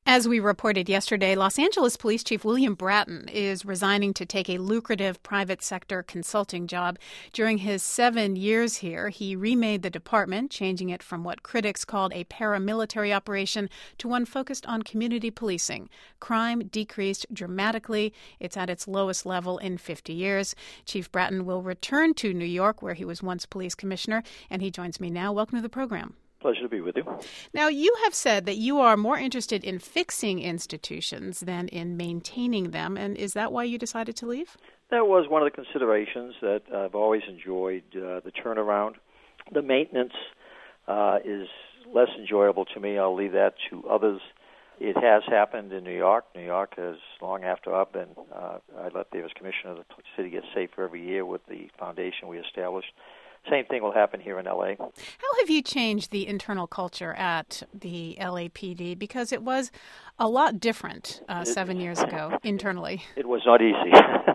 As we reported yesterday, Los Angeles Police Chief William Bratton is resigning to take a lucrative private sector consulting job. During his 7 years here, he remade the department, changing it from what critics called a paramilitary operation to one focused on community policing. Crime decreased dramatically. It's at its lowest level in 50 years. Chief Bratton will return to New York, where he was once police commissioner, and he joins me now. Welcome to the program. Pleasure to be with you. Now, you have said that you are more interested in fixing institutions than in maintaining them, and is that why you decided to leave? That was one of the considerations that I've always enjoyed, the turnaround. The maintenance is less enjoyable to me. I'll leave that to others. It has happened in New York. New York has, long after I've been, I left there as commissioner, the city gets safer every year with the foundation we established. Same thing will happen here in L.A. How have you changed the internal culture at the LAPD? Because it was a lot different 7 years ago internally. It was not easy.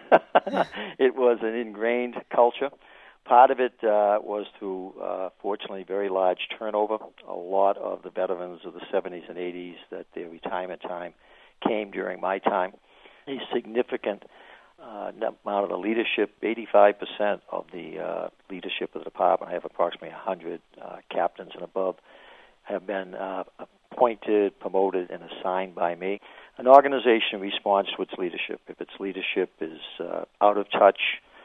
It was an ingrained culture. Part of it was through, fortunately, very large turnover. A lot of the veterans of the 70s and 80s that their retirement time came during my time. A significant amount of the leadership, 85% of the leadership of the department, I have approximately 100 captains and above, have been appointed, promoted, and assigned by me. An organization responds to its leadership. If its leadership is out of touch,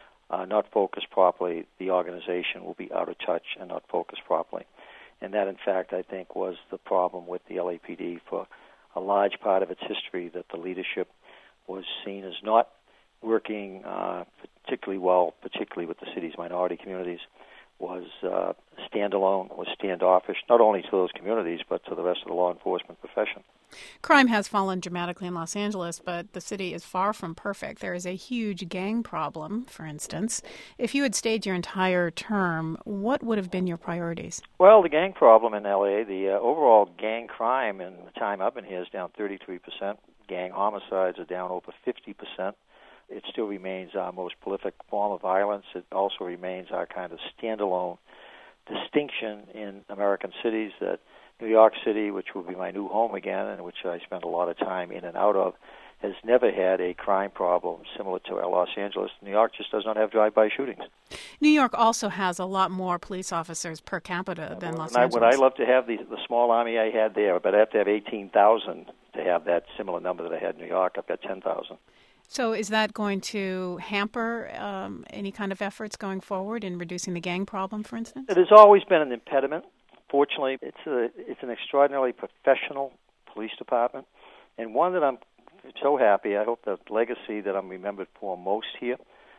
not focused properly, the organization will be out of touch and not focused properly. And that, in fact, I think was the problem with the LAPD for a large part of its history, that the leadership was seen as not working particularly well, particularly with the city's minority communities, was standalone, was standoffish, not only to those communities, but to the rest of the law enforcement profession. Crime has fallen dramatically in Los Angeles, but the city is far from perfect. There is a huge gang problem, for instance. If you had stayed your entire term, what would have been your priorities? Well, the gang problem in L.A., the overall gang crime in the time I've been here is down 33%. Gang homicides are down over 50%. It still remains our most prolific form of violence. It also remains our kind of standalone distinction in American cities, that New York City, which will be my new home again and which I spend a lot of time in and out of, has never had a crime problem similar to Los Angeles. New York just does not have drive-by shootings. New York also has a lot more police officers per capita than Los Angeles. Would I love to have the small army I had there, but I have to have 18,000 to have that similar number that I had in New York. I've got 10,000. So is that going to hamper any kind of efforts going forward in reducing the gang problem, for instance? It has always been an impediment. Fortunately, it's an extraordinarily professional police department, and one that I'm so happy. I hope the legacy that I'm remembered for most here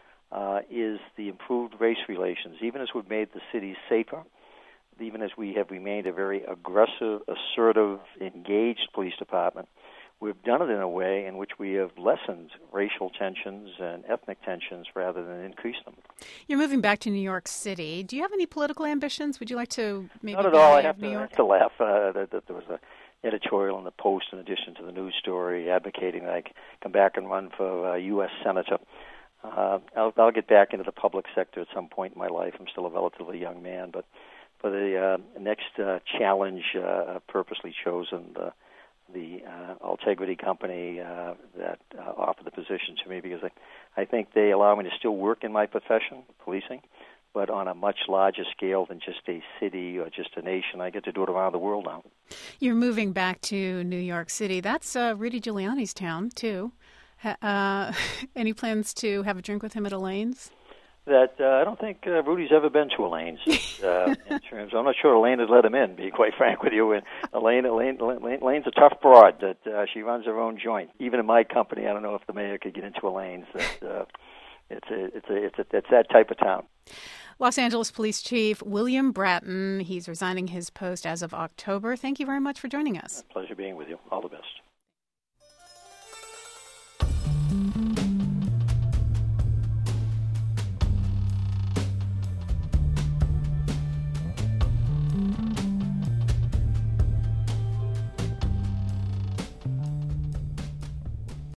is the improved race relations. Even as we've made the city safer, even as we have remained a very aggressive, assertive, engaged police department, we've done it in a way in which we have lessened racial tensions and ethnic tensions rather than increased them. You're moving back to New York City. Do you have any political ambitions? Would you like to maybe Not at all. I have New York? to laugh. There was an editorial in the Post in addition to the news story advocating that I come back and run for U.S. Senator. I'll get back into the public sector at some point in my life. I'm still a relatively young man, but for the next challenge, I've purposely chosen the Altegrity company that offered the position to me, because I think they allow me to still work in my profession, policing, but on a much larger scale than just a city or just a nation. I get to do it around the world now. You're moving back to New York City. That's Rudy Giuliani's town, too. Any plans to have a drink with him at Elaine's? That I don't think Rudy's ever been to Elaine's. In terms, I'm not sure Elaine would let him in. Be quite frank with you, and Elaine's a tough broad. That she runs her own joint. Even in my company, I don't know if the mayor could get into Elaine's. It's that type of town. Los Angeles Police Chief William Bratton. He's resigning his post as of October. Thank you very much for joining us. Pleasure being with you. All the best.